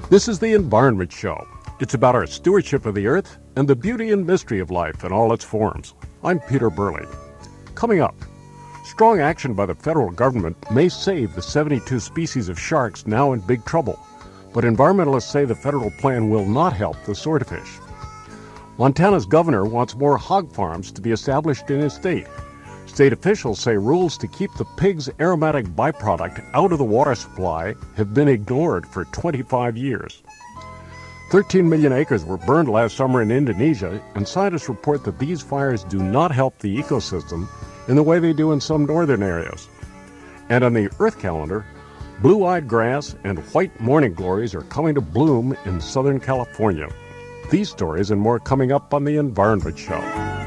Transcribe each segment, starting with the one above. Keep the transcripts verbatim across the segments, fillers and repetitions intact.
This is the Environment Show. It's about our stewardship of the earth and the beauty and mystery of life in all its forms. I'm Peter Burley. Coming up, strong action by the federal government may save the seventy-two species of sharks now in big trouble, but environmentalists say the federal plan will not help the swordfish. Montana's governor wants more hog farms to be established in his state. State officials say rules to keep the pig's aromatic byproduct out of the water supply have been ignored for twenty-five years. thirteen million acres were burned last summer in Indonesia, and scientists report that these fires do not help the ecosystem in the way they do in some northern areas. And on the Earth calendar, blue-eyed grass and white morning glories are coming to bloom in Southern California. These stories and more coming up on the Environment Show.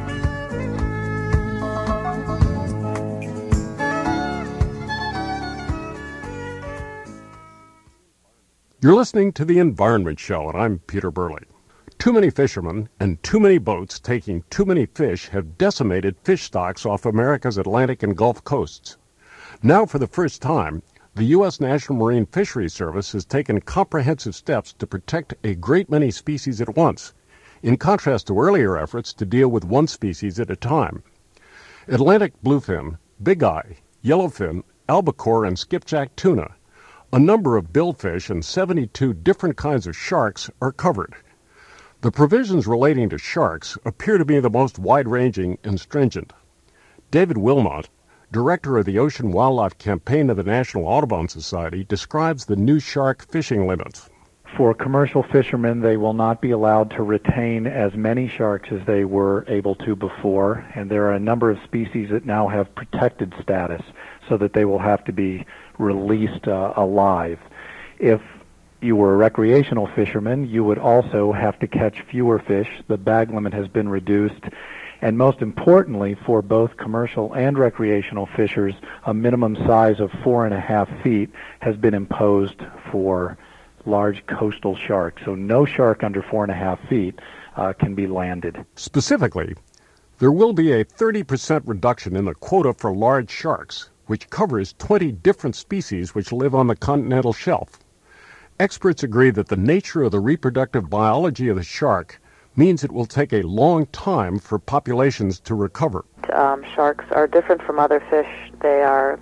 You're listening to The Environment Show, and I'm Peter Burley. Too many fishermen and too many boats taking too many fish have decimated fish stocks off America's Atlantic and Gulf coasts. Now, for the first time, the U S National Marine Fisheries Service has taken comprehensive steps to protect a great many species at once, in contrast to earlier efforts to deal with one species at a time. Atlantic bluefin, big-eye, yellowfin, albacore, and skipjack tuna, a number of billfish and seventy-two different kinds of sharks are covered. The provisions relating to sharks appear to be the most wide-ranging and stringent. David Wilmot, director of the Ocean Wildlife Campaign of the National Audubon Society, describes the new shark fishing limits. For commercial fishermen, they will not be allowed to retain as many sharks as they were able to before, and there are a number of species that now have protected status, so that they will have to be released uh, alive. If you were a recreational fisherman, you would also have to catch fewer fish. The bag limit has been reduced. And most importantly, for both commercial and recreational fishers, a minimum size of four and a half feet has been imposed for large coastal sharks. So no shark under four and a half feet uh, can be landed. Specifically, there will be a thirty percent reduction in the quota for large sharks, which covers twenty different species which live on the continental shelf. Experts agree that the nature of the reproductive biology of the shark means it will take a long time for populations to recover. Um, sharks are different from other fish. They are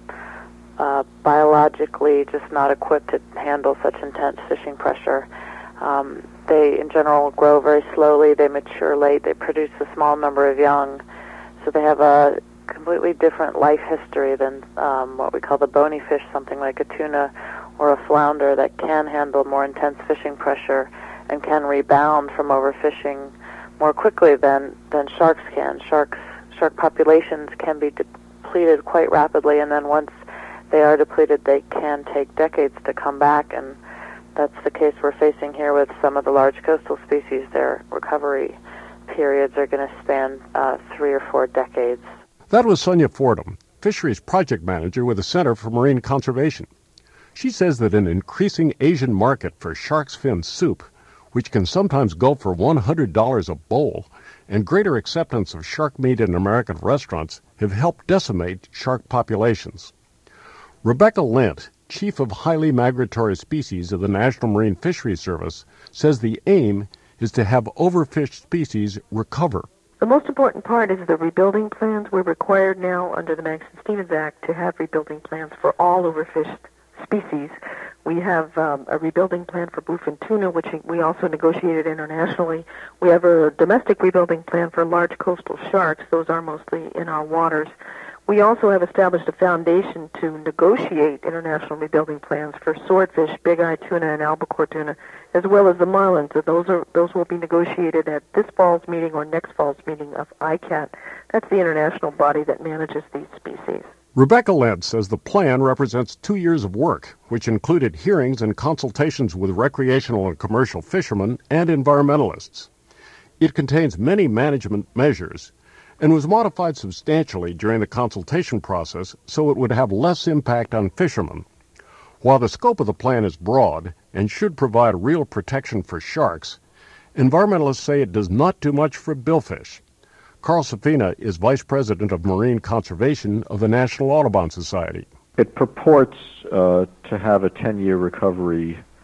uh, biologically just not equipped to handle such intense fishing pressure. Um, they, in general, grow very slowly. They mature late. They produce a small number of young. So they have a completely different life history than um, what we call the bony fish, something like a tuna or a flounder that can handle more intense fishing pressure and can rebound from overfishing more quickly than, than sharks can. Sharks, shark populations can be depleted quite rapidly, and then once they are depleted, they can take decades to come back, and that's the case we're facing here with some of the large coastal species. Their recovery periods are going to span uh, three or four decades. That was Sonia Fordham, Fisheries Project Manager with the Center for Marine Conservation. She says that an increasing Asian market for shark's fin soup, which can sometimes go for one hundred dollars a bowl, and greater acceptance of shark meat in American restaurants have helped decimate shark populations. Rebecca Lent, Chief of Highly Migratory Species of the National Marine Fisheries Service, says the aim is to have overfished species recover. The most important part is the rebuilding plans. We're required now under the Magnuson-Stevens Act to have rebuilding plans for all overfished species. We have um, a rebuilding plan for bluefin tuna, which we also negotiated internationally. We have a domestic rebuilding plan for large coastal sharks. Those are mostly in our waters. We also have established a foundation to negotiate international rebuilding plans for swordfish, big-eye tuna, and albacore tuna, as well as the marlins. So those are those will be negotiated at this fall's meeting or next fall's meeting of I C A T. That's the international body that manages these species. Rebecca Lent says the plan represents two years of work, which included hearings and consultations with recreational and commercial fishermen and environmentalists. It contains many management measures and was modified substantially during the consultation process so it would have less impact on fishermen. While the scope of the plan is broad and should provide real protection for sharks, environmentalists say it does not do much for billfish. Carl Safina is Vice President of Marine Conservation of the National Audubon Society. It purports uh, to have a ten-year recovery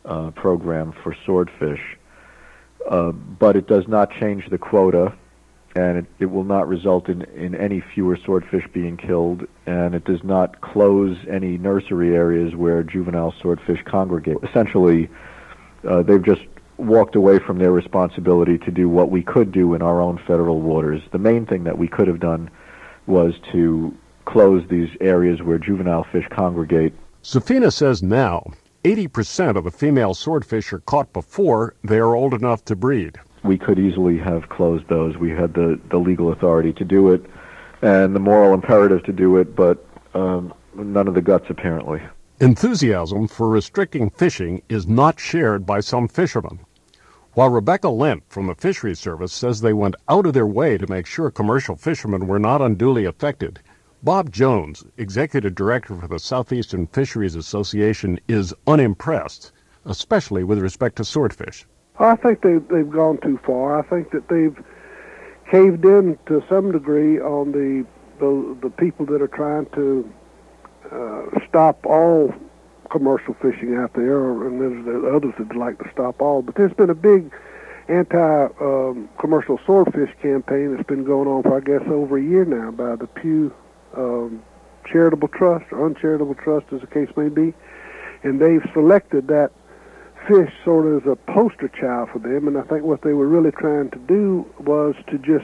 uh, program for swordfish, uh, but it does not change the quota, and it, it will not result in, in any fewer swordfish being killed, and it does not close any nursery areas where juvenile swordfish congregate. Essentially, uh, they've just walked away from their responsibility to do what we could do in our own federal waters. The main thing that we could have done was to close these areas where juvenile fish congregate. Safina says now eighty percent of the female swordfish are caught before they are old enough to breed. We could easily have closed those. We had the, the legal authority to do it and the moral imperative to do it, but um, none of the guts, apparently. Enthusiasm for restricting fishing is not shared by some fishermen. While Rebecca Lent from the Fisheries Service says they went out of their way to make sure commercial fishermen were not unduly affected, Bob Jones, Executive Director for the Southeastern Fisheries Association, is unimpressed, especially with respect to swordfish. I think they've, they've gone too far. I think that they've caved in to some degree on the the, the people that are trying to uh, stop all commercial fishing out there, or, and there's, there's others that like to stop all. But there's been a big anti-commercial um, swordfish campaign that's been going on for, I guess, over a year now by the Pew um, Charitable Trust, or Uncharitable Trust, as the case may be. And they've selected that fish sort of as a poster child for them, and I think what they were really trying to do was to just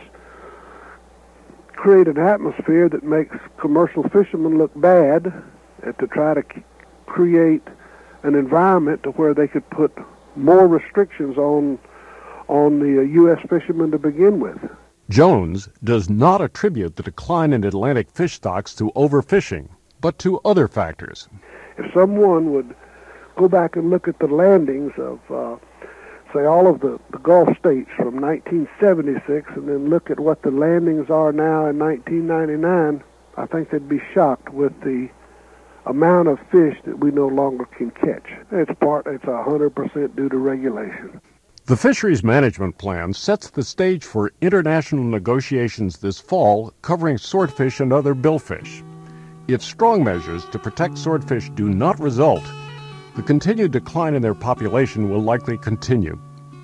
create an atmosphere that makes commercial fishermen look bad, and to try to c- create an environment to where they could put more restrictions on on the uh, U S fishermen to begin with. Jones does not attribute the decline in Atlantic fish stocks to overfishing, but to other factors. If someone would go back and look at the landings of, uh, say, all of the, the Gulf states from nineteen seventy-six, and then look at what the landings are now in nineteen ninety-nine, I think they'd be shocked with the amount of fish that we no longer can catch. It's part, it's one hundred percent due to regulation. The Fisheries Management Plan sets the stage for international negotiations this fall covering swordfish and other billfish. If strong measures to protect swordfish do not result, the continued decline in their population will likely continue.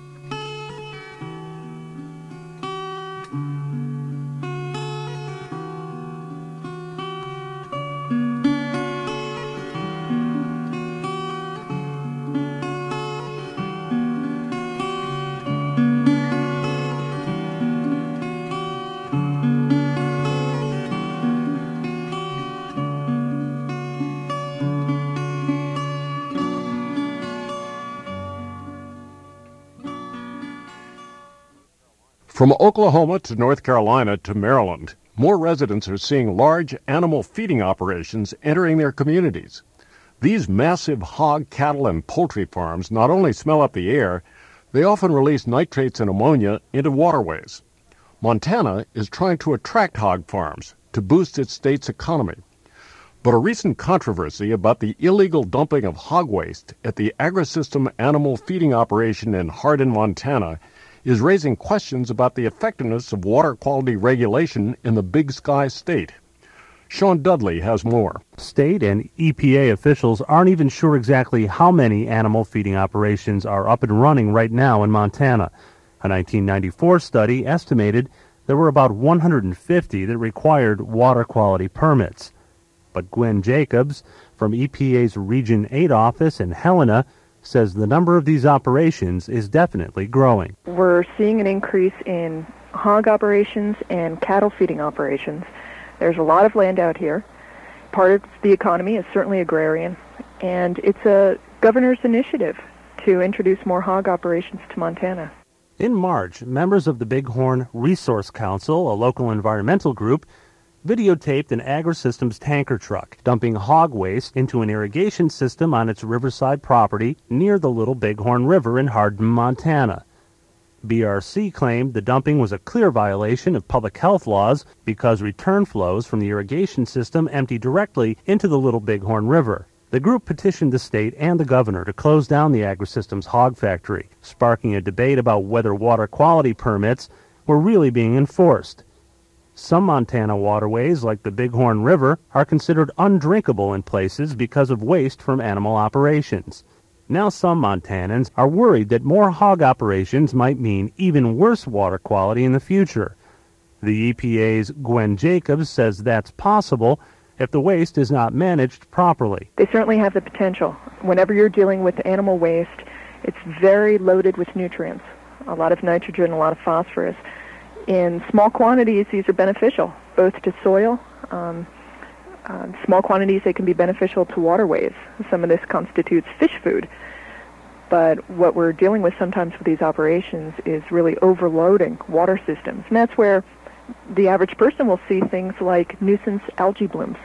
From Oklahoma to North Carolina to Maryland, more residents are seeing large animal feeding operations entering their communities. These massive hog, cattle, and poultry farms not only smell up the air, they often release nitrates and ammonia into waterways. Montana is trying to attract hog farms to boost its state's economy. But a recent controversy about the illegal dumping of hog waste at the AgriSystem animal feeding operation in Hardin, Montana, is raising questions about the effectiveness of water quality regulation in the Big Sky state. Sean Dudley has more. State and E P A officials aren't even sure exactly how many animal feeding operations are up and running right now in Montana. A nineteen ninety-four study estimated there were about one hundred fifty that required water quality permits. But Gwen Jacobs from E P A's Region eight office in Helena says the number of these operations is definitely growing. We're seeing an increase in hog operations and cattle feeding operations. There's a lot of land out here. Part of the economy is certainly agrarian, and it's a governor's initiative to introduce more hog operations to Montana. In March, members of the Bighorn Resource Council, a local environmental group, videotaped an AgriSystems tanker truck dumping hog waste into an irrigation system on its riverside property near the Little Bighorn River in Hardin, Montana. B R C claimed the dumping was a clear violation of public health laws because return flows from the irrigation system empty directly into the Little Bighorn River. The group petitioned the state and the governor to close down the AgriSystems hog factory, sparking a debate about whether water quality permits were really being enforced. Some Montana waterways, like the Bighorn River, are considered undrinkable in places because of waste from animal operations. Now some Montanans are worried that more hog operations might mean even worse water quality in the future. The E P A's Gwen Jacobs says that's possible if the waste is not managed properly. They certainly have the potential. Whenever you're dealing with animal waste, it's very loaded with nutrients, a lot of nitrogen, a lot of phosphorus. In small quantities, these are beneficial, both to soil. Um, uh, small quantities, they can be beneficial to waterways. Some of this constitutes fish food. But what we're dealing with sometimes with these operations is really overloading water systems. And that's where the average person will see things like nuisance algae blooms,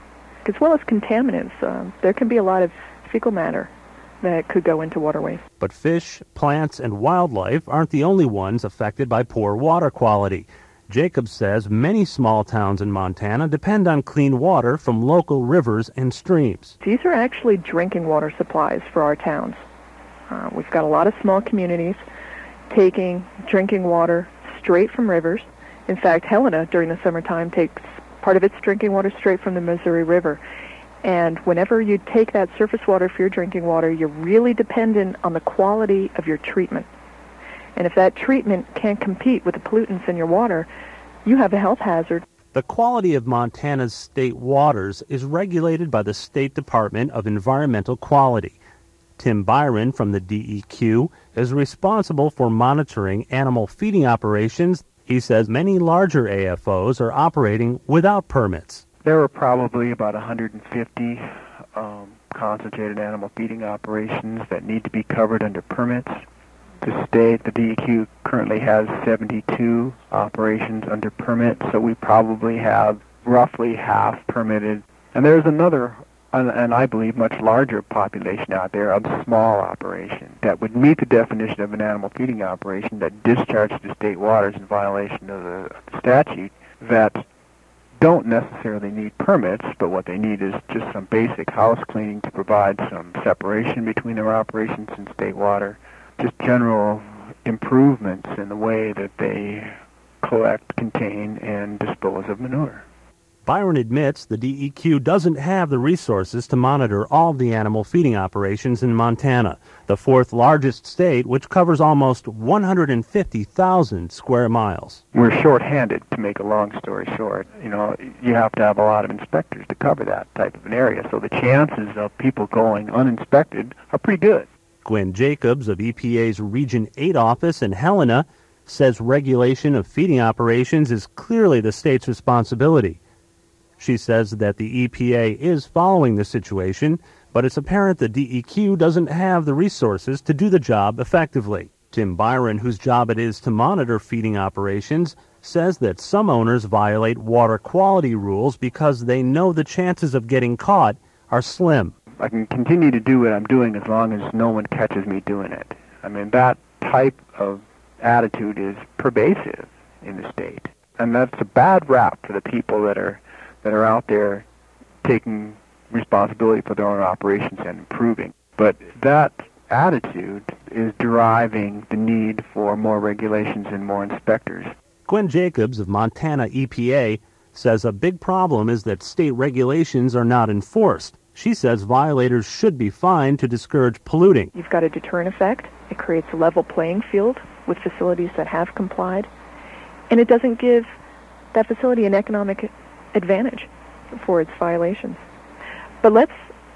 as well as contaminants. Um, there can be a lot of fecal matter that could go into waterways. But fish, plants, and wildlife aren't the only ones affected by poor water quality. Jacobs says many small towns in Montana depend on clean water from local rivers and streams. These are actually drinking water supplies for our towns. Uh, we've got a lot of small communities taking drinking water straight from rivers. In fact, Helena, during the summertime, takes part of its drinking water straight from the Missouri River. And whenever you take that surface water for your drinking water, you're really dependent on the quality of your treatment. And if that treatment can't compete with the pollutants in your water, you have a health hazard. The quality of Montana's state waters is regulated by the State Department of Environmental Quality. Tim Byron from the D E Q is responsible for monitoring animal feeding operations. He says many larger A F Os are operating without permits. There are probably about one hundred fifty um, concentrated animal feeding operations that need to be covered under permits. The state, the D E Q, currently has seventy-two operations under permit, so we probably have roughly half permitted. And there's another, and, and I believe much larger population out there of small operations that would meet the definition of an animal feeding operation that discharges to state waters in violation of the, of the statute, that don't necessarily need permits, but what they need is just some basic house cleaning to provide some separation between their operations and state water, just general improvements in the way that they collect, contain, and dispose of manure. Byron admits the D E Q doesn't have the resources to monitor all the animal feeding operations in Montana, the fourth largest state, which covers almost one hundred fifty thousand square miles. We're short-handed, to make a long story short. You know, you have to have a lot of inspectors to cover that type of an area, so the chances of people going uninspected are pretty good. Gwen Jacobs of E P A's Region eight office in Helena says regulation of feeding operations is clearly the state's responsibility. She says that the E P A is following the situation, but it's apparent the D E Q doesn't have the resources to do the job effectively. Tim Byron, whose job it is to monitor feeding operations, says that some owners violate water quality rules because they know the chances of getting caught are slim. I can continue to do what I'm doing as long as no one catches me doing it. I mean, that type of attitude is pervasive in the state. And that's a bad rap for the people that are that are out there taking responsibility for their own operations and improving. But that attitude is driving the need for more regulations and more inspectors. Gwen Jacobs of Montana E P A says a big problem is that state regulations are not enforced. She says violators should be fined to discourage polluting. You've got a deterrent effect. It creates a level playing field with facilities that have complied. And it doesn't give that facility an economic advantage for its violations. But let's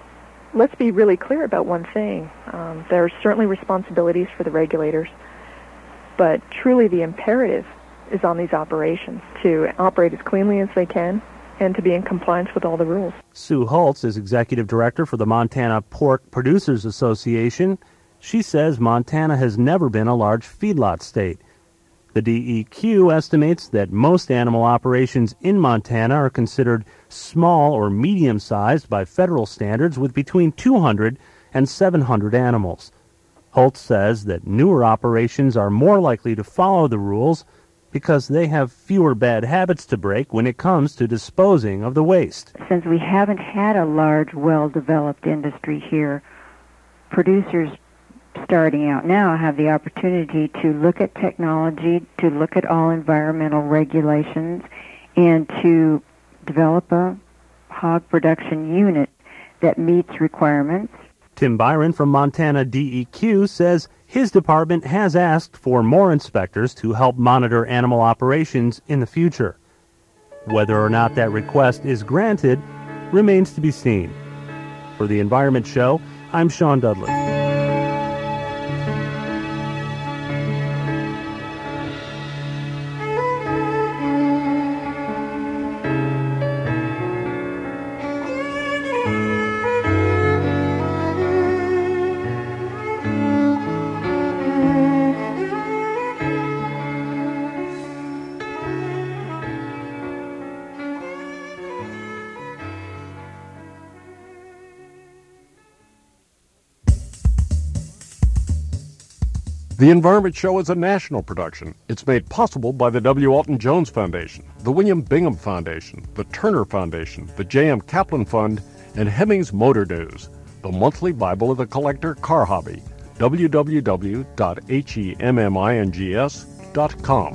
let's be really clear about one thing. Um, there are certainly responsibilities for the regulators, but truly the imperative is on these operations to operate as cleanly as they can and to be in compliance with all the rules. Sue Holtz is executive director for the Montana Pork Producers Association. She says Montana has never been a large feedlot state. The D E Q estimates that most animal operations in Montana are considered small or medium-sized by federal standards with between two hundred and seven hundred animals. Holtz says that newer operations are more likely to follow the rules because they have fewer bad habits to break when it comes to disposing of the waste. Since we haven't had a large, well-developed industry here, producers starting out now have the opportunity to look at technology, to look at all environmental regulations, and to develop a hog production unit that meets requirements. Tim Byron from Montana D E Q says his department has asked for more inspectors to help monitor animal operations in the future. Whether or not that request is granted remains to be seen. For the Environment Show, I'm Sean Dudley. The Environment Show is a national production. It's made possible by the W. Alton Jones Foundation, the William Bingham Foundation, the Turner Foundation, the J M Kaplan Fund, and Hemmings Motor News, the monthly Bible of the collector car hobby. w w w dot hemmings dot com.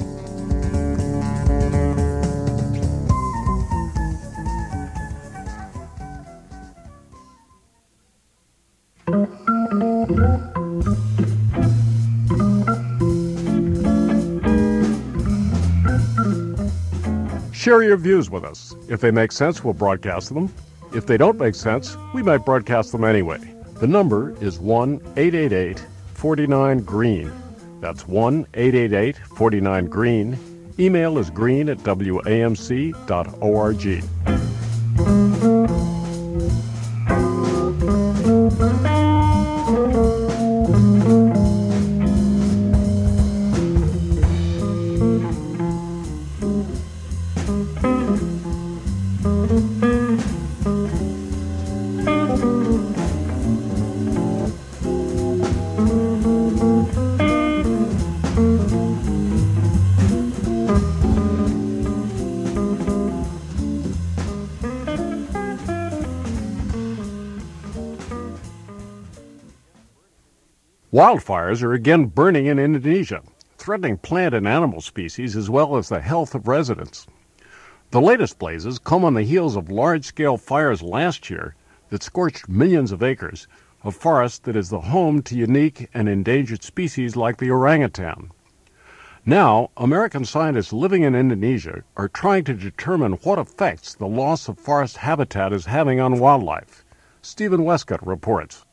Share your views with us. If they make sense, we'll broadcast them. If they don't make sense, we might broadcast them anyway. The number is one eight eight eight, four nine, green. That's one eight eight eight, four nine, green. Email is green at w a m c dot org. Wildfires are again burning in Indonesia, threatening plant and animal species as well as the health of residents. The latest blazes come on the heels of large-scale fires last year that scorched millions of acres, a forest that is the home to unique and endangered species like the orangutan. Now, American scientists living in Indonesia are trying to determine what effects the loss of forest habitat is having on wildlife. Stephen Westcott reports.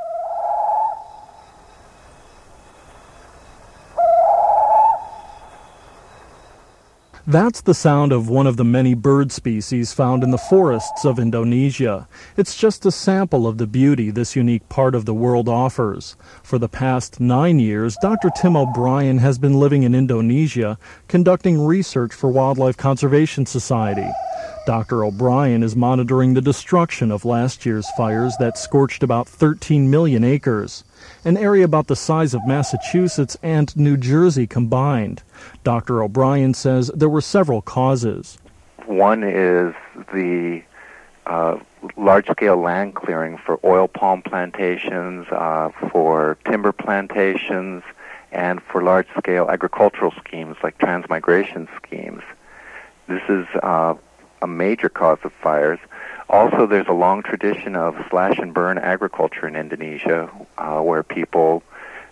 That's the sound of one of the many bird species found in the forests of Indonesia. It's just a sample of the beauty this unique part of the world offers. For the past nine years, Doctor Tim O'Brien has been living in Indonesia, conducting research for Wildlife Conservation Society. Doctor O'Brien is monitoring the destruction of last year's fires that scorched about thirteen million acres, an area about the size of Massachusetts and New Jersey combined. Doctor O'Brien says there were several causes. One is the uh, large-scale land clearing for oil palm plantations, uh, for timber plantations, and for large-scale agricultural schemes like transmigration schemes. This is uh, a major cause of fires. Also, there's a long tradition of slash-and-burn agriculture in Indonesia, uh, where people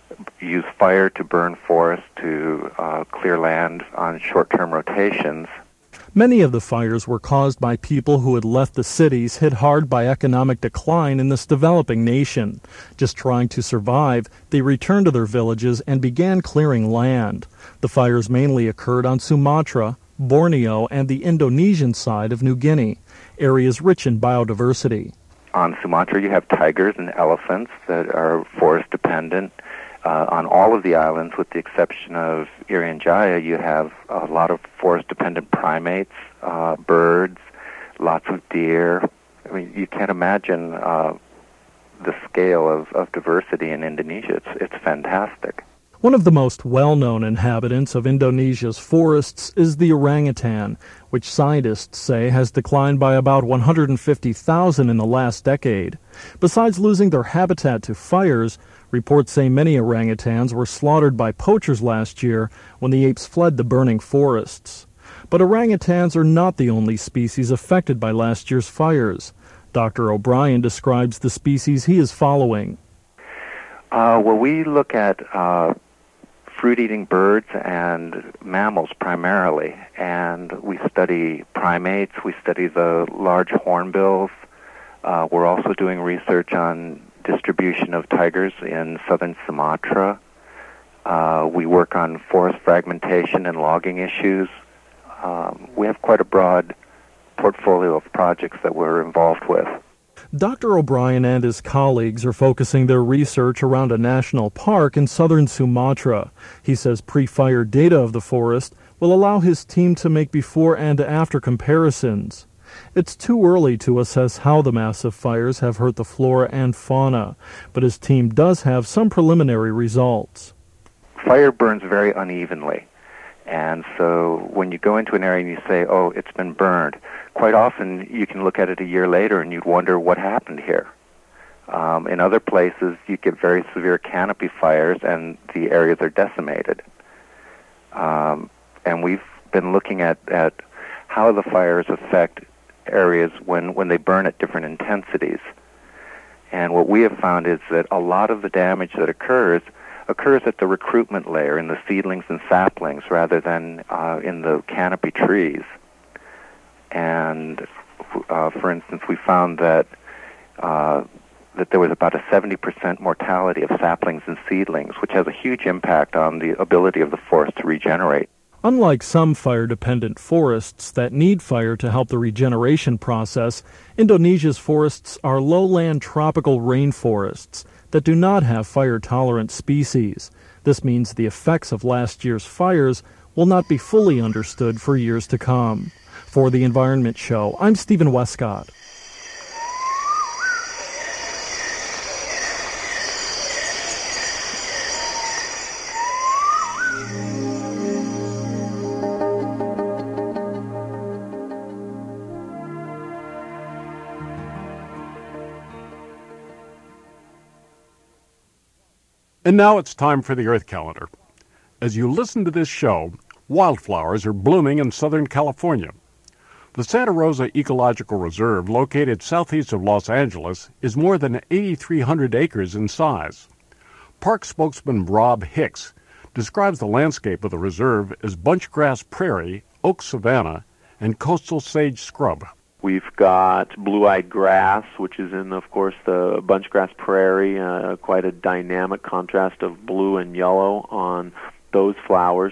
use fire to burn forests, to uh, clear land on short-term rotations. Many of the fires were caused by people who had left the cities hit hard by economic decline in this developing nation. Just trying to survive, they returned to their villages and began clearing land. The fires mainly occurred on Sumatra, Borneo, and the Indonesian side of New Guinea, areas rich in biodiversity. On Sumatra, you have tigers and elephants that are forest-dependent. Uh, on all of the islands, with the exception of Irian Jaya, you have a lot of forest-dependent primates, uh, birds, lots of deer. I mean, you can't imagine uh, the scale of, of diversity in Indonesia. It's, it's fantastic. One of the most well-known inhabitants of Indonesia's forests is the orangutan, which scientists say has declined by about one hundred fifty thousand in the last decade. Besides losing their habitat to fires, reports say many orangutans were slaughtered by poachers last year when the apes fled the burning forests. But orangutans are not the only species affected by last year's fires. Doctor O'Brien describes the species he is following. Uh, well, we look at uh, fruit-eating birds and mammals primarily, and we study primates, we study the large hornbills. Uh, we're also doing research on distribution of tigers in southern Sumatra. Uh, we work on forest fragmentation and logging issues. Um, we have quite a broad portfolio of projects that we're involved with. Doctor O'Brien and his colleagues are focusing their research around a national park in southern Sumatra. He says pre-fire data of the forest will allow his team to make before and after comparisons. It's too early to assess how the massive fires have hurt the flora and fauna, but his team does have some preliminary results. Fire burns very unevenly, and so when you go into an area and you say, oh, it's been burned, quite often you can look at it a year later and you'd wonder what happened here. Um, in other places, you get very severe canopy fires and the areas are decimated. Um, and we've been looking at, at how the fires affect areas when, when they burn at different intensities. And what we have found is that a lot of the damage that occurs occurs at the recruitment layer in the seedlings and saplings rather than uh, in the canopy trees. And uh, for instance, we found that uh, that there was about a seventy percent mortality of saplings and seedlings, which has a huge impact on the ability of the forest to regenerate. Unlike some fire-dependent forests that need fire to help the regeneration process, Indonesia's forests are lowland tropical rainforests that do not have fire-tolerant species. This means the effects of last year's fires will not be fully understood for years to come. For The Environment Show, I'm Stephen Westcott. And now it's time for the Earth Calendar. As you listen to this show, wildflowers are blooming in Southern California. The Santa Rosa Ecological Reserve, located southeast of Los Angeles, is more than eight thousand three hundred acres in size. Park spokesman Rob Hicks describes the landscape of the reserve as bunchgrass prairie, oak savanna, and coastal sage scrub. We've got blue-eyed grass, which is in, of course, the bunchgrass prairie, uh, quite a dynamic contrast of blue and yellow on those flowers.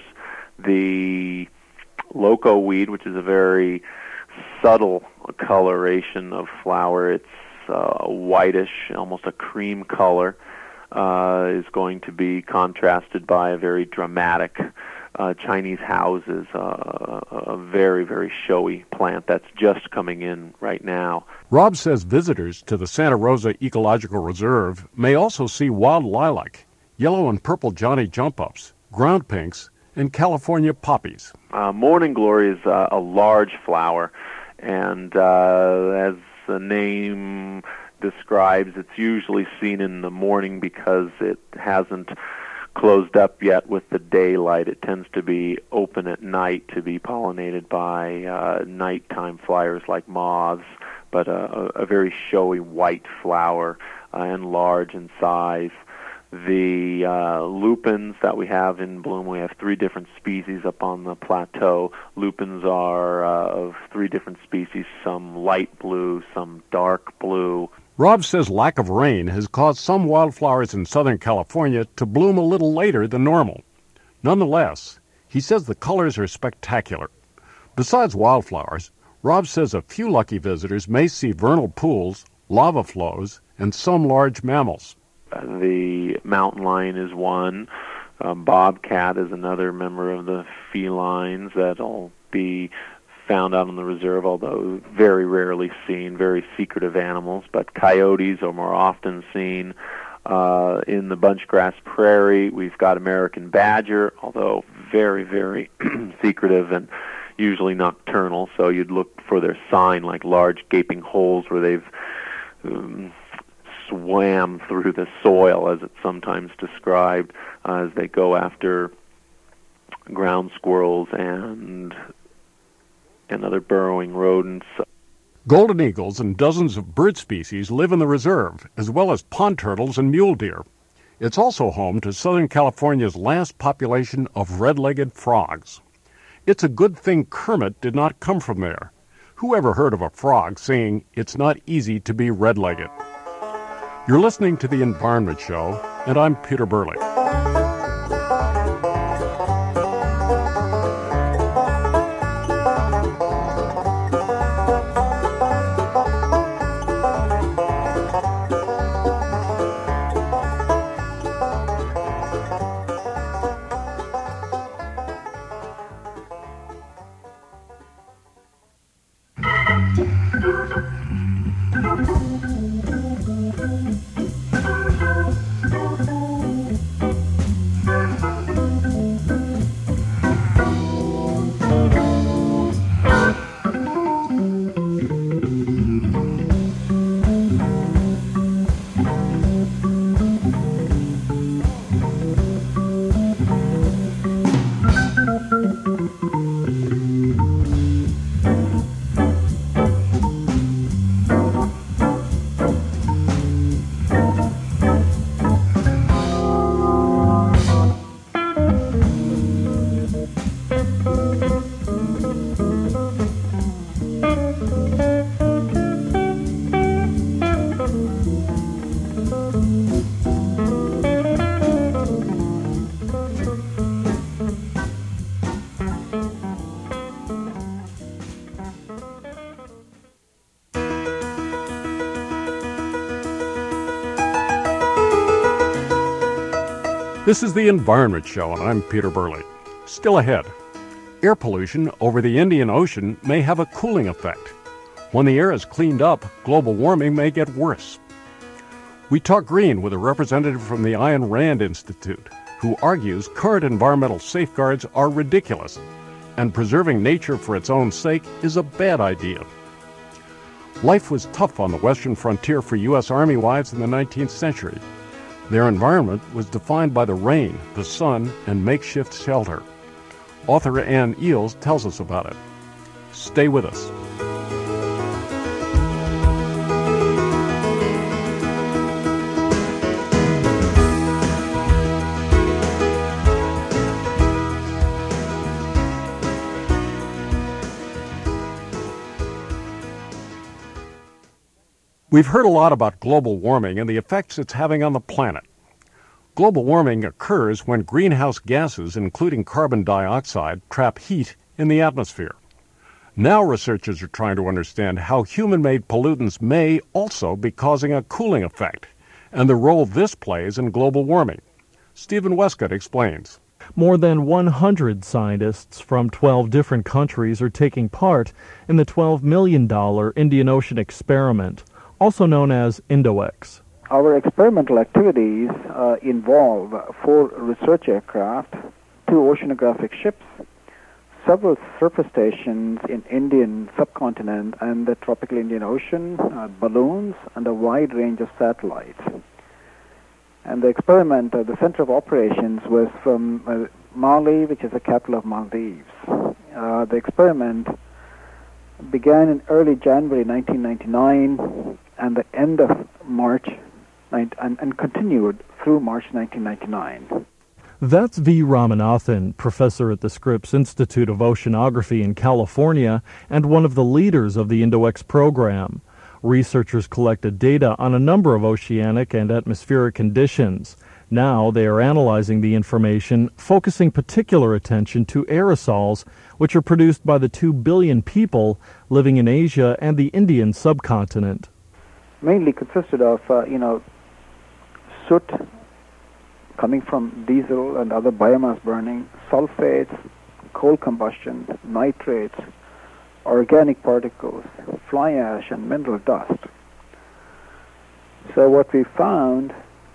The loco weed, which is a very subtle coloration of flower, it's uh, whitish, almost a cream color, uh, is going to be contrasted by a very dramatic Uh, Chinese houses, uh, a very, very showy plant that's just coming in right now. Rob says visitors to the Santa Rosa Ecological Reserve may also see wild lilac, yellow and purple Johnny jump-ups, ground pinks, and California poppies. Uh, morning glory is uh, a large flower, and uh, as the name describes, it's usually seen in the morning because it hasn't closed up yet with the daylight. It tends to be open at night to be pollinated by uh, nighttime flyers like moths, but a, a very showy white flower uh, and large in size. The uh, lupins that we have in bloom, we have three different species up on the plateau. Lupins are uh, of three different species, some light blue, some dark blue. Rob says lack of rain has caused some wildflowers in Southern California to bloom a little later than normal. Nonetheless, he says the colors are spectacular. Besides wildflowers, Rob says a few lucky visitors may see vernal pools, lava flows, and some large mammals. Uh, the mountain lion is one. Um, bobcat is another member of the felines that'll be found out in the reserve, although very rarely seen, very secretive animals. But coyotes are more often seen. Uh, in the bunchgrass prairie, we've got American badger, although very, very secretive and usually nocturnal, so you'd look for their sign, like large gaping holes where they've um, swam through the soil, as it's sometimes described, uh, as they go after ground squirrels and and other burrowing rodents. Golden eagles and dozens of bird species live in the reserve, as well as pond turtles and mule deer. It's also home to Southern California's last population of red-legged frogs. It's a good thing Kermit did not come from there. Who ever heard of a frog saying, "It's not easy to be red-legged"? You're listening to The Environment Show, and I'm Peter Burley. This is The Environment Show, and I'm Peter Burley. Still ahead, air pollution over the Indian Ocean may have a cooling effect. When the air is cleaned up, global warming may get worse. We talk green with a representative from the Ayn Rand Institute, who argues current environmental safeguards are ridiculous, and preserving nature for its own sake is a bad idea. Life was tough on the western frontier for U S Army wives in the nineteenth century. Their environment was defined by the rain, the sun, and makeshift shelter. Author Ann Eales tells us about it. Stay with us. We've heard a lot about global warming and the effects it's having on the planet. Global warming occurs when greenhouse gases, including carbon dioxide, trap heat in the atmosphere. Now researchers are trying to understand how human-made pollutants may also be causing a cooling effect, and the role this plays in global warming. Stephen Westcott explains. More than one hundred scientists from twelve different countries are taking part in the twelve million dollars Indian Ocean experiment, also known as INDOEX. Our experimental activities uh, involve four research aircraft, two oceanographic ships, several surface stations in Indian subcontinent and the tropical Indian Ocean, uh, balloons, and a wide range of satellites. And the experiment, uh, the center of operations was from uh, Mali, which is the capital of Maldives. Uh, the experiment began in early January nineteen ninety-nine and the end of March, and, and continued through March nineteen ninety-nine. That's V. Ramanathan, professor at the Scripps Institute of Oceanography in California and one of the leaders of the INDOEX program. Researchers collected data on a number of oceanic and atmospheric conditions. Now they are analyzing the information, focusing particular attention to aerosols, which are produced by the two billion people living in Asia and the Indian subcontinent. Mainly consisted of, uh, you know, soot coming from diesel and other biomass burning, sulfates, coal combustion, nitrates, organic particles, fly ash, and mineral dust. So what we found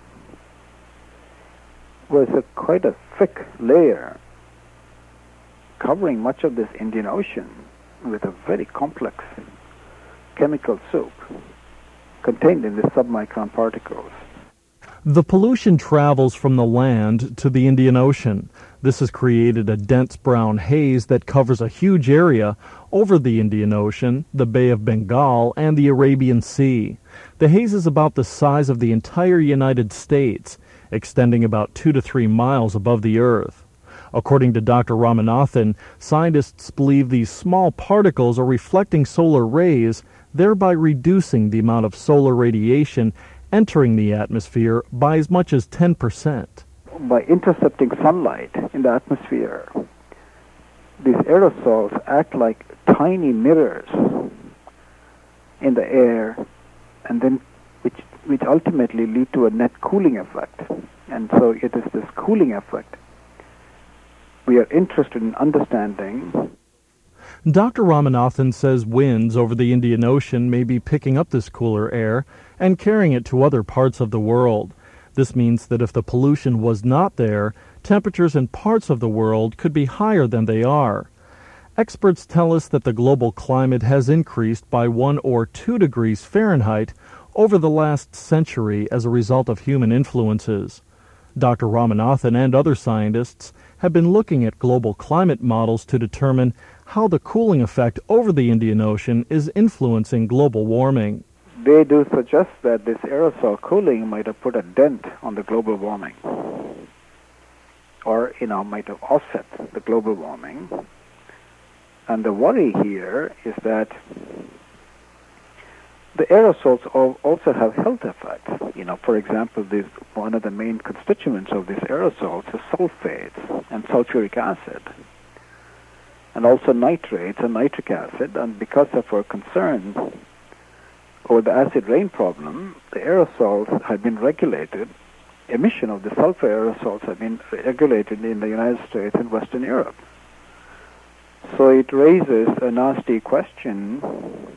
was a quite a thick layer covering much of this Indian Ocean with a very complex chemical soup contained in the submicron particles. The pollution travels from the land to the Indian Ocean. This has created a dense brown haze that covers a huge area over the Indian Ocean, the Bay of Bengal, and the Arabian Sea. The haze is about the size of the entire United States, extending about two to three miles above the Earth. According to Doctor Ramanathan, scientists believe these small particles are reflecting solar rays, thereby reducing the amount of solar radiation entering the atmosphere by as much as ten percent. By intercepting sunlight in the atmosphere, these aerosols act like tiny mirrors in the air, and then which which ultimately lead to a net cooling effect. And so it is this cooling effect we are interested in understanding. Doctor Ramanathan says winds over the Indian Ocean may be picking up this cooler air and carrying it to other parts of the world. This means that if the pollution was not there, temperatures in parts of the world could be higher than they are. Experts tell us that the global climate has increased by one or two degrees Fahrenheit over the last century as a result of human influences. Doctor Ramanathan and other scientists have been looking at global climate models to determine how the cooling effect over the Indian Ocean is influencing global warming. They do suggest that this aerosol cooling might have put a dent on the global warming, or, you know, might have offset the global warming. And the worry here is that the aerosols also have health effects. You know, for example, this, one of the main constituents of these aerosols is sulfates and sulfuric acid, and also nitrates and nitric acid. And because of our concern over the acid rain problem, the aerosols have been regulated. Emission of the sulfur aerosols have been regulated in the United States and Western Europe. So it raises a nasty question.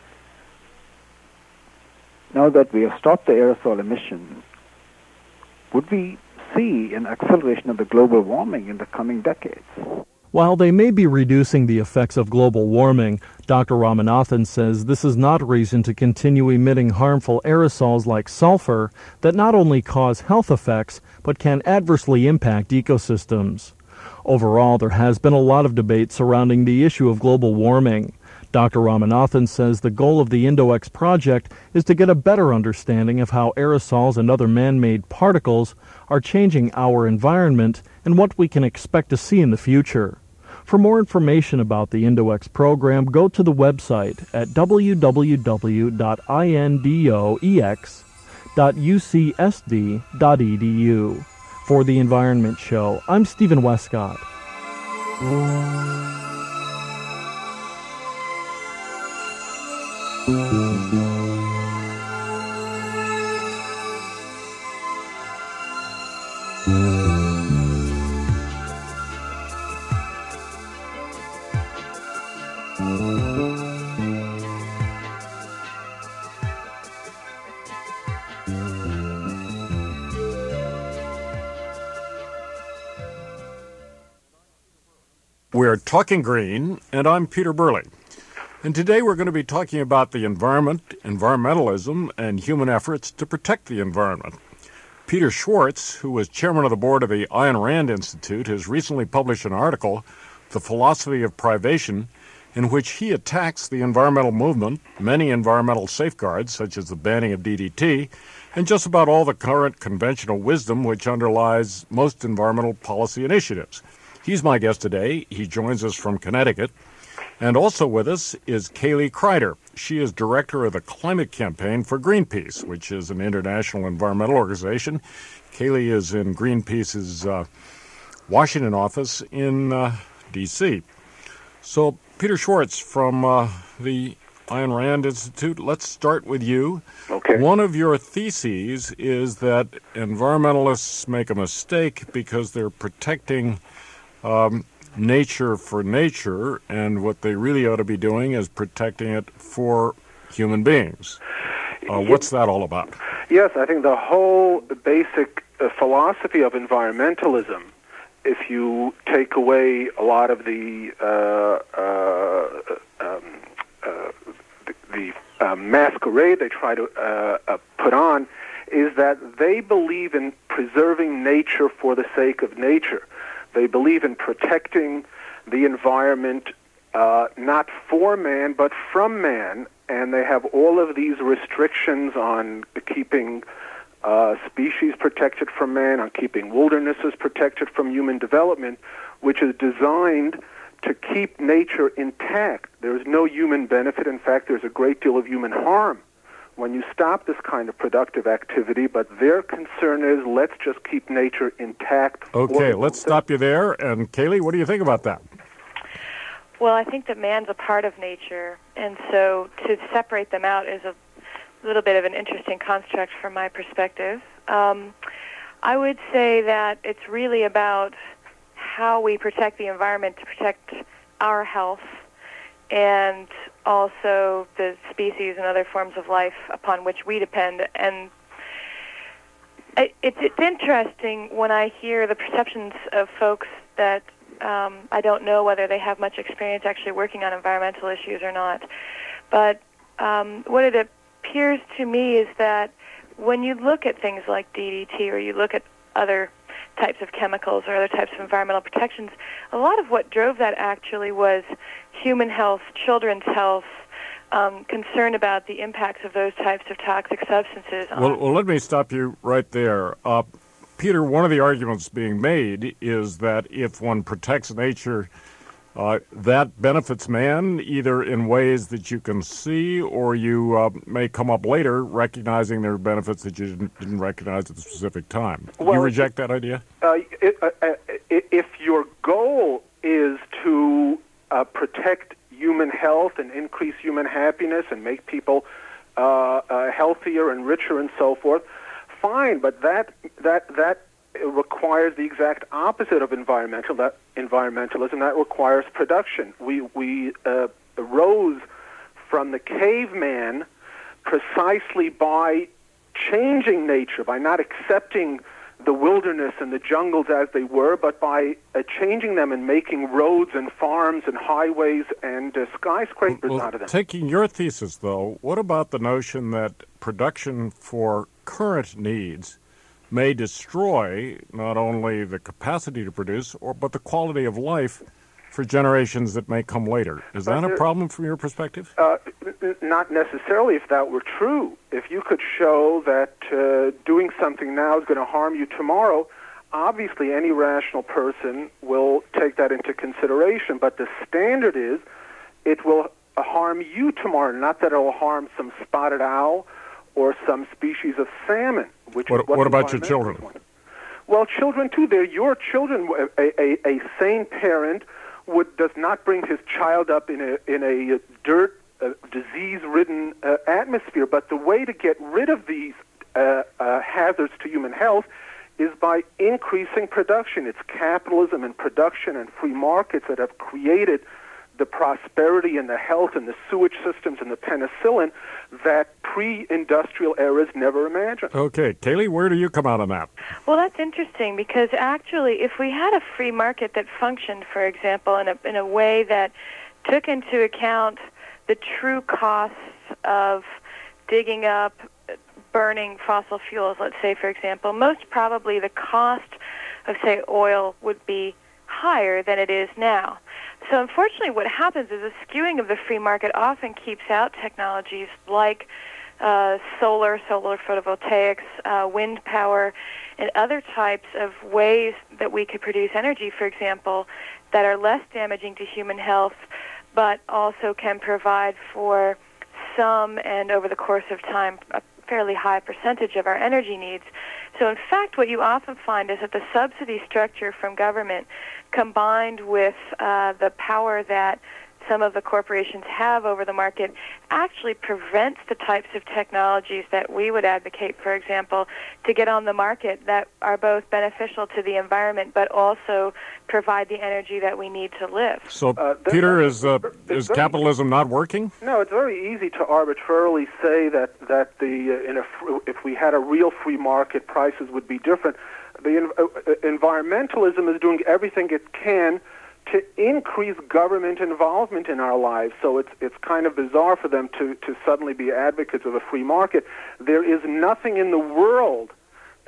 Now that we have stopped the aerosol emission, would we see an acceleration of the global warming in the coming decades? While they may be reducing the effects of global warming, Doctor Ramanathan says this is not reason to continue emitting harmful aerosols like sulfur that not only cause health effects, but can adversely impact ecosystems. Overall, there has been a lot of debate surrounding the issue of global warming. Doctor Ramanathan says the goal of the INDOX project is to get a better understanding of how aerosols and other man-made particles are changing our environment and what we can expect to see in the future. For more information about the INDOX program, go to the website at w w w dot indoex dot u c s d dot e d u. For The Environment Show, I'm Stephen Westcott. We're Talking Green, and I'm Peter Burley. And today we're going to be talking about the environment, environmentalism, and human efforts to protect the environment. Peter Schwartz, who was chairman of the board of the Ayn Rand Institute, has recently published an article, The Philosophy of Privation, in which he attacks the environmental movement, many environmental safeguards, such as the banning of D D T, and just about all the current conventional wisdom which underlies most environmental policy initiatives. He's my guest today. He joins us from Connecticut. And also with us is Kaylee Kreider. She is director of the Climate Campaign for Greenpeace, which is an international environmental organization. Kaylee is in Greenpeace's uh, Washington office in uh, D C So, Peter Schwartz from uh, the Ayn Rand Institute, let's start with you. Okay. One of your theses is that environmentalists make a mistake because they're protecting Um, nature for nature, and what they really ought to be doing is protecting it for human beings. Uh, what's that all about? Yes, I think the whole basic uh, philosophy of environmentalism, if you take away a lot of the uh, uh, um, uh, the, the uh, masquerade they try to uh, uh, put on, is that they believe in preserving nature for the sake of nature. They believe in protecting the environment, uh, not for man, but from man, and they have all of these restrictions on keeping uh, species protected from man, on keeping wildernesses protected from human development, which is designed to keep nature intact. There's no human benefit. In fact, there's a great deal of human harm when you stop this kind of productive activity, but their concern is let's just keep nature intact. Okay, let's stop you there. And Kaylee, what do you think about that? Well, I think that man's a part of nature, and so to separate them out is a little bit of an interesting construct from my perspective. Um, I would say that it's really about how we protect the environment to protect our health and also the species and other forms of life upon which we depend. And it, it's, it's interesting when I hear the perceptions of folks that um, I don't know whether they have much experience actually working on environmental issues or not. But um, what it appears to me is that when you look at things like D D T or you look at other types of chemicals or other types of environmental protections, a lot of what drove that actually was human health, children's health, um, concern about the impacts of those types of toxic substances. Well, well let me stop you right there. Uh, Peter, one of the arguments being made is that if one protects nature, uh, that benefits man either in ways that you can see or you uh, may come up later recognizing there are benefits that you didn't, didn't recognize at the specific time. Do well, you reject that idea? Uh, it, uh, uh, if your goal is to uh, protect human health and increase human happiness and make people uh, uh, healthier and richer and so forth, fine, but that that that requires the exact opposite of environmental that environmentalism. That requires production. We we uh, arose from the caveman precisely by changing nature, by not accepting the wilderness and the jungles as they were, but by uh, changing them and making roads and farms and highways and uh, skyscrapers well, out of them. Taking your thesis, though, what about the notion that production for current needs may destroy not only the capacity to produce, or but the quality of life for generations that may come later? Is that a problem from your perspective? Uh, n- not necessarily if that were true. If you could show that uh, doing something now is going to harm you tomorrow, obviously any rational person will take that into consideration. But the standard is it will harm you tomorrow, not that it will harm some spotted owl or some species of salmon. Which what is what what about your children? One. Well, children, too. They're your children. A, a, a sane parent would does not bring his child up in a in a dirt, uh, disease-ridden uh, atmosphere. But the way to get rid of these uh, uh, hazards to human health is by increasing production. It's capitalism and production and free markets that have created the prosperity and the health and the sewage systems and the penicillin that pre-industrial eras never imagined. Okay, Kaylee, where do you come out on that? Well, that's interesting because actually if we had a free market that functioned, for example, in a, in a way that took into account the true costs of digging up, burning fossil fuels, let's say, for example, most probably the cost of, say, oil would be higher than it is now. So unfortunately what happens is a skewing of the free market often keeps out technologies like uh, solar, solar photovoltaics, uh, wind power, and other types of ways that we could produce energy, for example, that are less damaging to human health, but also can provide for some, and over the course of time, a fairly high percentage of our energy needs. So in fact, what you often find is that the subsidy structure from government combined with uh, the power that some of the corporations have over the market actually prevents the types of technologies that we would advocate, for example, to get on the market that are both beneficial to the environment but also provide the energy that we need to live. So, uh, Peter, is uh, is capitalism not working? No, it's very easy to arbitrarily say that that the uh, in a if we had a real free market, prices would be different. The uh, environmentalism is doing everything it can to increase government involvement in our lives. So it's it's kind of bizarre for them to, to suddenly be advocates of a free market. There is nothing in the world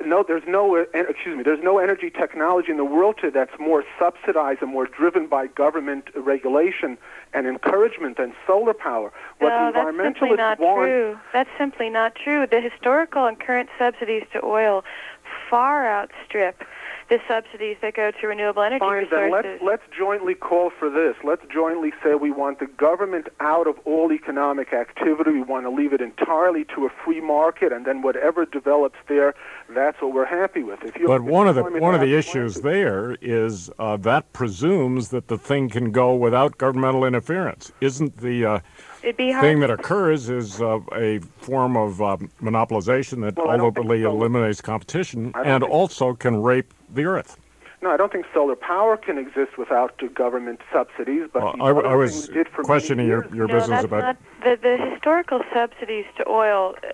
no, there's no, uh, excuse me, there's no energy technology in the world today that's more subsidized and more driven by government regulation and encouragement than solar power. What no, the that's simply environmentalists not want, true. That's simply not true. The historical and current subsidies to oil far outstrip the subsidies that go to renewable energy Fine, resources. then let's, let's jointly call for this. Let's jointly say we want the government out of all economic activity. We want to leave it entirely to a free market, and then whatever develops there, that's what we're happy with. If you But one of the employment one of the has issues there is uh, that presumes that the thing can go without governmental interference. Isn't the uh, It'd be hard thing that occurs is uh, a form of uh, monopolization that Well, I don't ultimately think so. eliminates competition I don't and think- also can rape the earth. No, I don't think solar power can exist without uh, government subsidies. But Well, the I, other I was things did for many questioning your, years. your no, business that's about not, the, the historical subsidies to oil, uh,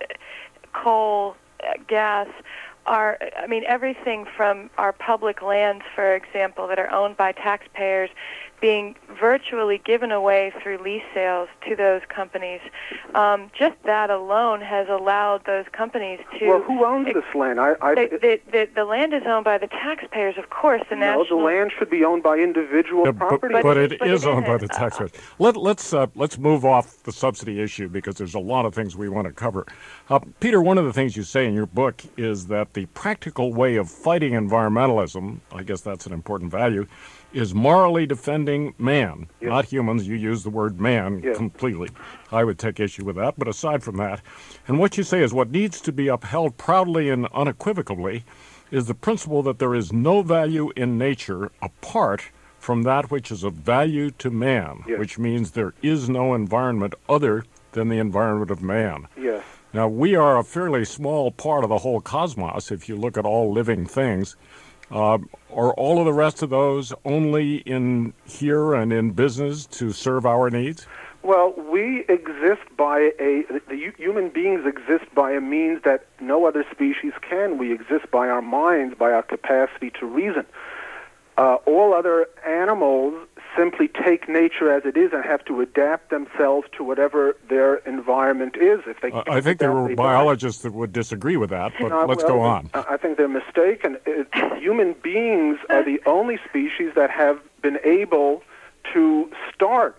coal, uh, gas, are, I mean, everything from our public lands, for example, that are owned by taxpayers being virtually given away through lease sales to those companies. Um, just that alone has allowed those companies to... Well, who owns this land? I, I, the, the, the, the land is owned by the taxpayers, of course. The no, national... the land should be owned by individual Yeah, but, property. but it but is it owned by isn't. the taxpayers. Let, let's uh, let's move off the subsidy issue because there's a lot of things we want to cover. Uh, Peter, one of the things you say in your book is that the practical way of fighting environmentalism, I guess that's an important value, is morally defending man, Yes. not humans. You use the word man Yes. completely. I would take issue with that. But aside from that, and what you say is what needs to be upheld proudly and unequivocally is the principle that there is no value in nature apart from that which is of value to man, Yes. which means there is no environment other than the environment of man. Yes. Now, we are a fairly small part of the whole cosmos if you look at all living things. Uh, are all of the rest of those only in here and in business to serve our needs? Well, we exist by a, the hu- human beings exist by a means that no other species can. We exist by our minds, by our capacity to reason. Uh, all other animals simply take nature as it is and have to adapt themselves to whatever their environment is. If they Uh, can't I think there adapt, were they die. biologists that would disagree with that, but Uh, let's well, go on. I I think they're mistaken. Uh, human beings are the only species that have been able to start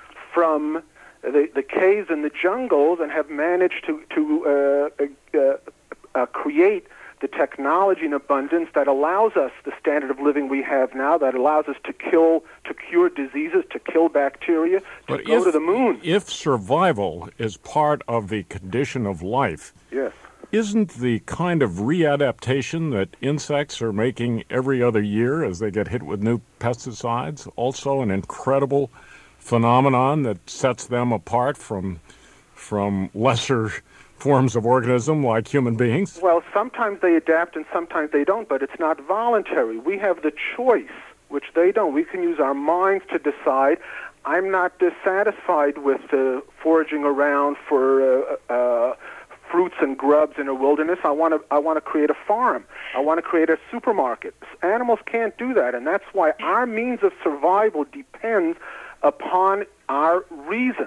from the, the caves and the jungles and have managed to, to uh, uh, uh, create the technology in abundance that allows us the standard of living we have now, that allows us to kill, to cure diseases, to kill bacteria, to But go if, to the moon. if survival is part of the condition of life, Yes. isn't the kind of readaptation that insects are making every other year as they get hit with new pesticides also an incredible phenomenon that sets them apart from from lesser forms of organism like human beings? Well, sometimes they adapt and sometimes they don't, but it's not voluntary. We have the choice, which they don't. We can use our minds to decide. I'm not dissatisfied with uh, foraging around for uh, uh, fruits and grubs in a wilderness. I want to. I want to create a farm. I want to create a supermarket. Animals can't do that, and that's why our means of survival depends upon our reason.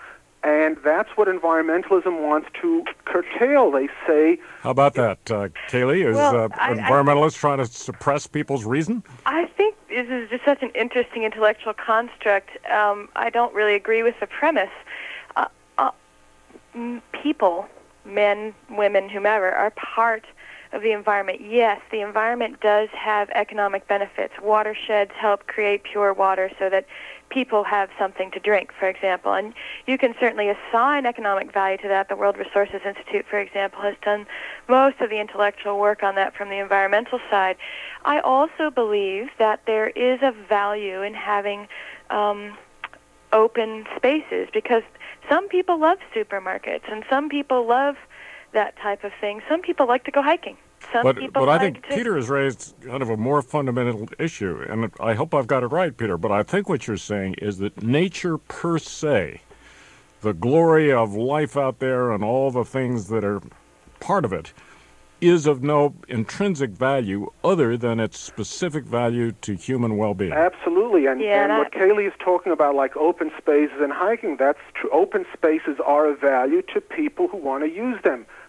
And that's what environmentalism wants to curtail. They say... How about that, uh, Kaylee? Is Well, uh, I- I- environmentalists trying to suppress people's reason? I think this is just such an interesting intellectual construct. Um, I don't really agree with the premise. Uh, uh, m- people, men, women, whomever, are part of the environment. Yes, the environment does have economic benefits. Watersheds help create pure water so that people have something to drink, for example. And you can certainly assign economic value to that. The World Resources Institute, for example, has done most of the intellectual work on that from the environmental side. I also believe that there is a value in having um, open spaces because some people love supermarkets and some people love that type of thing. Some people like to go hiking. Some But, people but I like think to... Peter has raised kind of a more fundamental issue, and I hope I've got it right, Peter, but I think what you're saying is that nature per se, the glory of life out there and all the things that are part of it, is of no intrinsic value other than its specific value to human well-being. Absolutely, and, Yeah, and and what Kaylee is talking about, like open spaces and hiking, that's true. Open spaces are of value to people who want to use them.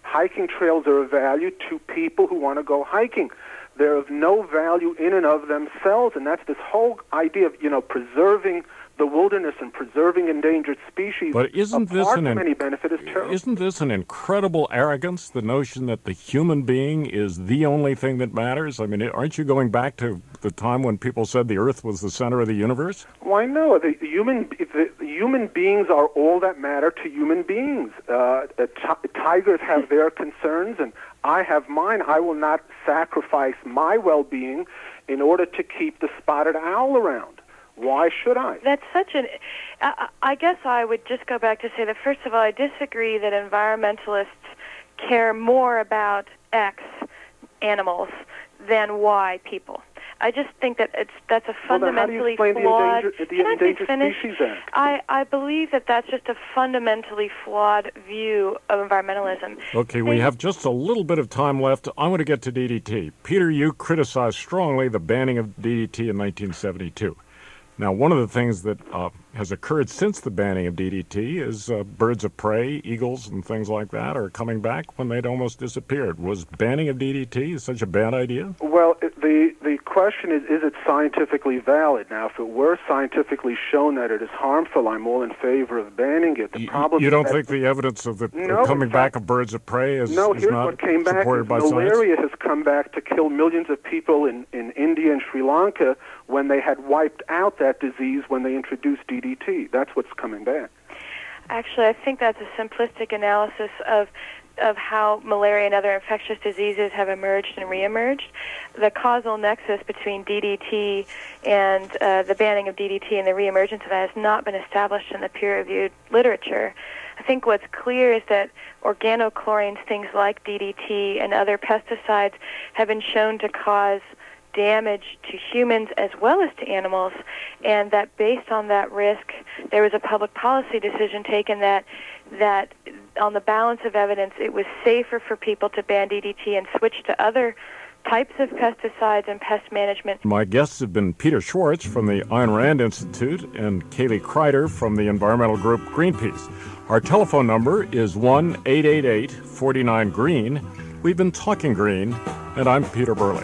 Hiking trails are of value to people who want to go hiking. They're of no value in and of themselves, and that's this whole idea of, you know, preserving the wilderness and preserving endangered species. But isn't this apart an from in- any benefit is terrible. Isn't this an incredible arrogance, the notion that the human being is the only thing that matters? I mean, aren't you going back to the time when people said the Earth was the center of the universe? Why no? The human the, the human beings are all that matter to human beings. Uh, uh, t- tigers have their concerns, and I have mine. I will not sacrifice my well-being in order to keep the spotted owl around. Why should I? That's such an... I, I guess I would just go back to say that, first of all, I disagree that environmentalists care more about X animals than Y people. I just think that it's that's a fundamentally well, then how do you explain flawed... the Endangered, the Can I Endangered just finish? Species Act? I, I believe that that's just a fundamentally flawed view of environmentalism. Okay, we have just a little bit of time left. I want to get to D D T. Peter, you criticized strongly the banning of D D T in nineteen seventy-two. Now, one of the things that uh, has occurred since the banning of D D T is uh, birds of prey, eagles, and things like that are coming back when they'd almost disappeared. Was banning of D D T such a bad idea? Well, it, the the question is, is it scientifically valid? Now, if it were scientifically shown that it is harmful, I'm all in favor of banning it. The you, problem you don't is think the evidence of the no, coming back of birds of prey is, no, is here's not what came back supported is by malaria science? has come back to kill millions of people in, in India and Sri Lanka when they had wiped out that disease when they introduced D D T. That's what's coming back. Actually, I think that's a simplistic analysis of of how malaria and other infectious diseases have emerged and reemerged. The causal nexus between D D T and uh, the banning of D D T and the reemergence of that has not been established in the peer-reviewed literature. I think what's clear is that organochlorines, things like D D T and other pesticides, have been shown to cause damage to humans as well as to animals, and that based on that risk, there was a public policy decision taken that that on the balance of evidence, it was safer for people to ban D D T and switch to other types of pesticides and pest management. My guests have been Peter Schwartz from the Ayn Rand Institute and Kaylee Kreider from the environmental group Greenpeace. Our telephone number is one eight eight eight, four nine, green. We've been talking green, and I'm Peter Burley.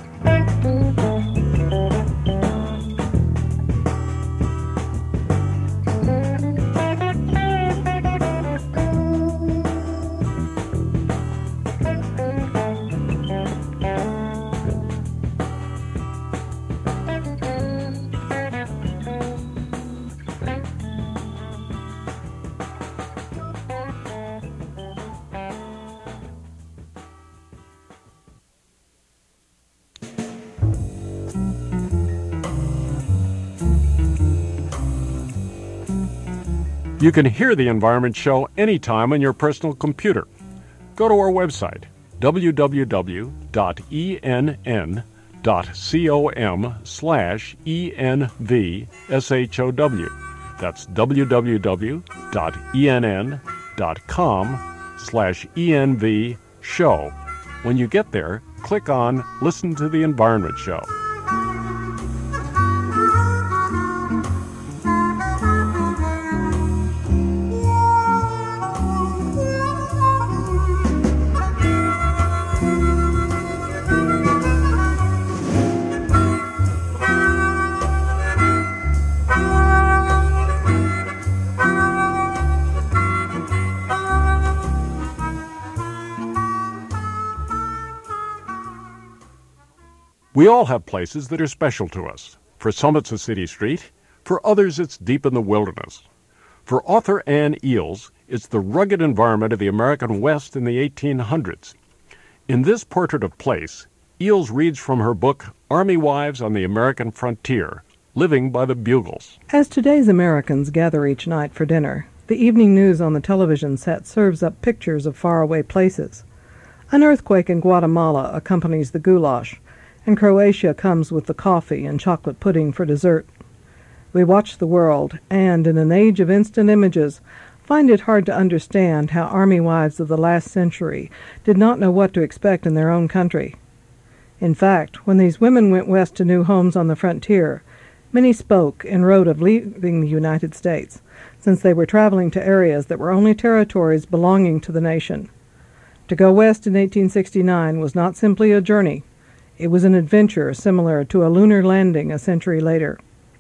You can hear The Environment Show anytime on your personal computer. Go to our website, w w w dot e n n dot com slash E N V S H O W. That's w w w dot e n n dot com slash E N V show. When you get there, click on Listen to the Environment Show. We all have places that are special to us. For some, it's a city street. For others, it's deep in the wilderness. For author Ann Eells, it's the rugged environment of the American West in the eighteen hundreds. In this portrait of place, Eells reads from her book, Army Wives on the American Frontier, Living by the Bugles. As today's Americans gather each night for dinner, the evening news on the television set serves up pictures of faraway places. An earthquake in Guatemala accompanies the goulash, and Croatia comes with the coffee and chocolate pudding for dessert. We watch the world, and in an age of instant images, find it hard to understand how army wives of the last century did not know what to expect in their own country. In fact, when these women went west to new homes on the frontier, many spoke and wrote of leaving the United States, since they were traveling to areas that were only territories belonging to the nation. To go west in eighteen sixty-nine was not simply a journey. It was an adventure similar to a lunar landing a century later.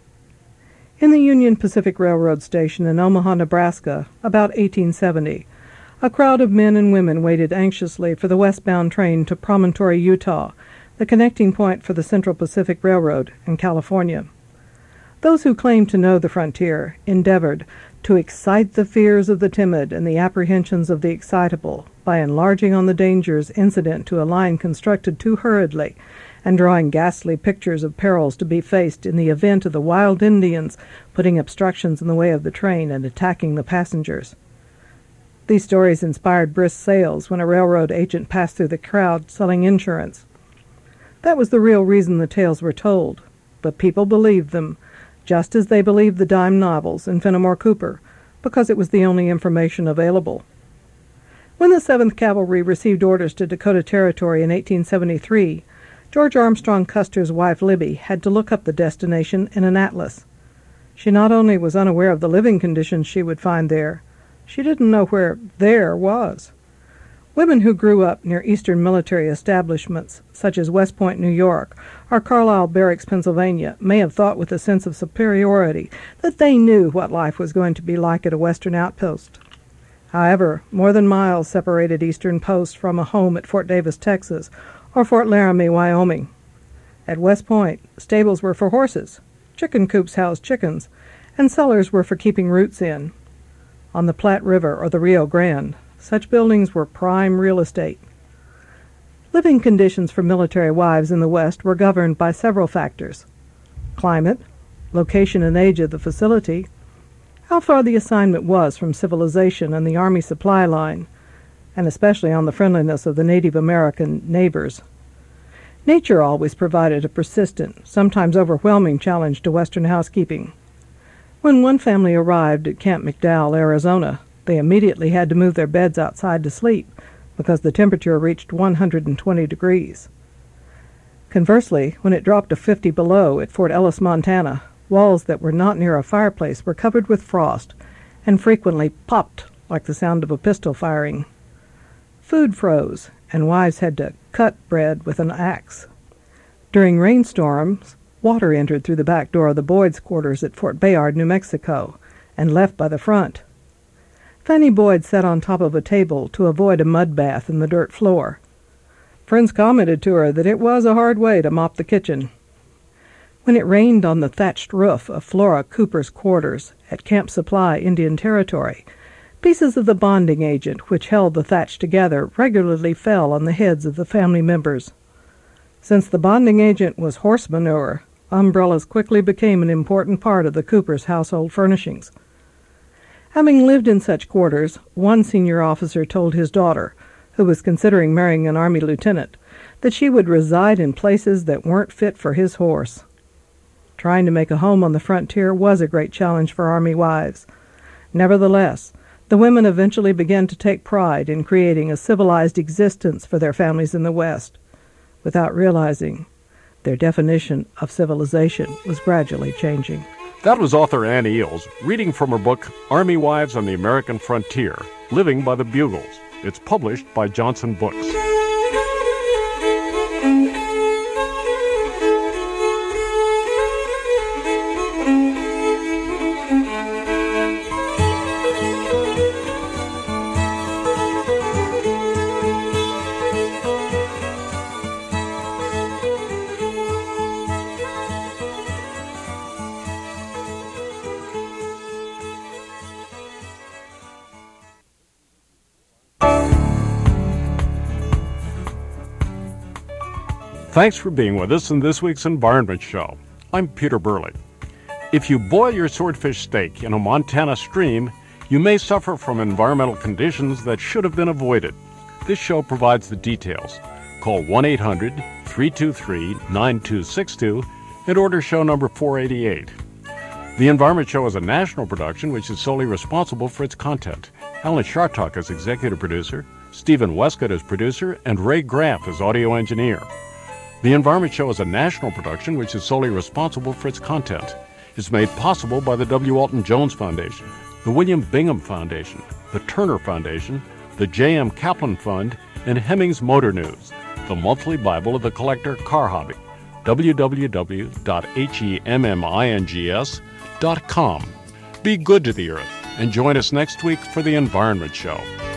In the Union Pacific Railroad station in Omaha, Nebraska, about eighteen seventy, a crowd of men and women waited anxiously for the westbound train to Promontory, Utah, the connecting point for the Central Pacific Railroad in California. Those who claimed to know the frontier endeavored to excite the fears of the timid and the apprehensions of the excitable by enlarging on the dangers incident to a line constructed too hurriedly and drawing ghastly pictures of perils to be faced in the event of the wild Indians putting obstructions in the way of the train and attacking the passengers. These stories inspired brisk sales when a railroad agent passed through the crowd selling insurance. That was the real reason the tales were told, but people believed them, just as they believed the dime novels in Fenimore Cooper, because it was the only information available. When the seventh Cavalry received orders to Dakota Territory in eighteen seventy-three, George Armstrong Custer's wife Libby had to look up the destination in an atlas. She not only was unaware of the living conditions she would find there, she didn't know where there was. Women who grew up near eastern military establishments, such as West Point, New York, or Carlisle Barracks, Pennsylvania, may have thought with a sense of superiority that they knew what life was going to be like at a western outpost. However, more than miles separated eastern posts from a home at Fort Davis, Texas, or Fort Laramie, Wyoming. At West Point, stables were for horses, chicken coops housed chickens, and cellars were for keeping roots in. On the Platte River or the Rio Grande, such buildings were prime real estate. Living conditions for military wives in the West were governed by several factors: climate, location and age of the facility, how far the assignment was from civilization and the Army supply line, and especially on the friendliness of the Native American neighbors. Nature always provided a persistent, sometimes overwhelming challenge to Western housekeeping. When one family arrived at Camp McDowell, Arizona, they immediately had to move their beds outside to sleep because the temperature reached one hundred twenty degrees. Conversely, when it dropped to fifty below at Fort Ellis, Montana, walls that were not near a fireplace were covered with frost and frequently popped like the sound of a pistol firing. Food froze, and wives had to cut bread with an axe. During rainstorms, water entered through the back door of the Boyd's quarters at Fort Bayard, New Mexico, and left by the front. Fanny Boyd sat on top of a table to avoid a mud bath in the dirt floor. Friends commented to her that it was a hard way to mop the kitchen. When it rained on the thatched roof of Flora Cooper's quarters at Camp Supply, Indian Territory, pieces of the bonding agent which held the thatch together regularly fell on the heads of the family members. Since the bonding agent was horse manure, umbrellas quickly became an important part of the Coopers' household furnishings. Having lived in such quarters, one senior officer told his daughter, who was considering marrying an Army lieutenant, that she would reside in places that weren't fit for his horse. Trying to make a home on the frontier was a great challenge for Army wives. Nevertheless, the women eventually began to take pride in creating a civilized existence for their families in the West, without realizing their definition of civilization was gradually changing. That was author Ann Eales reading from her book, Army Wives on the American Frontier, Living by the Bugles. It's published by Johnson Books. Thanks for being with us in this week's Environment Show. I'm Peter Burley. If you boil your swordfish steak in a Montana stream, you may suffer from environmental conditions that should have been avoided. This show provides the details. Call one eight hundred, three two three, nine two six two and order show number four eighty-eight. The Environment Show is a national production which is solely responsible for its content. Alan Shartok is executive producer, Stephen Westcott is producer, and Ray Graff is audio engineer. The Environment Show is a national production which is solely responsible for its content. It's made possible by the W. Alton Jones Foundation, the William Bingham Foundation, the Turner Foundation, the J M. Kaplan Fund, and Hemmings Motor News, the monthly Bible of the collector car hobby. w w w dot hemmings dot com. Be good to the earth and join us next week for The Environment Show.